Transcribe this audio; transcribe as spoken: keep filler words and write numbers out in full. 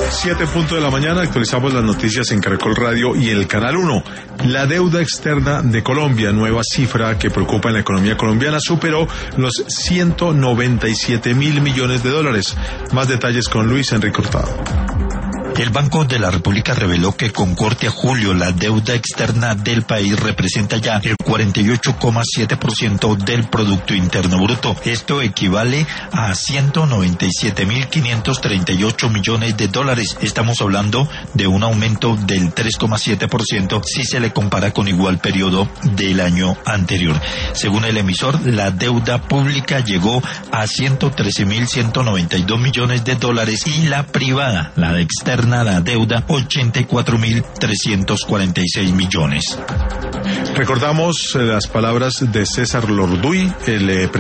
Siete punto de la mañana, actualizamos las noticias en Caracol Radio y el Canal uno. La deuda externa de Colombia, nueva cifra que preocupa en la economía colombiana, superó los ciento noventa y siete mil millones de dólares. Más detalles con Luis Enrique Hurtado. El Banco de la República reveló que con corte a julio la deuda externa del país representa ya el cuarenta y ocho coma siete por ciento del Producto Interno Bruto. Esto equivale a ciento noventa y siete mil quinientos treinta y ocho millones de dólares. Estamos hablando de un aumento del tres coma siete por ciento si se le compara con igual periodo del año anterior. Según el emisor, la deuda pública llegó a ciento trece mil ciento noventa y dos millones de dólares y la privada, la de externa, la deuda, ochenta y cuatro mil trescientos cuarenta y seis millones. Recordamos las palabras de César Lorduy, el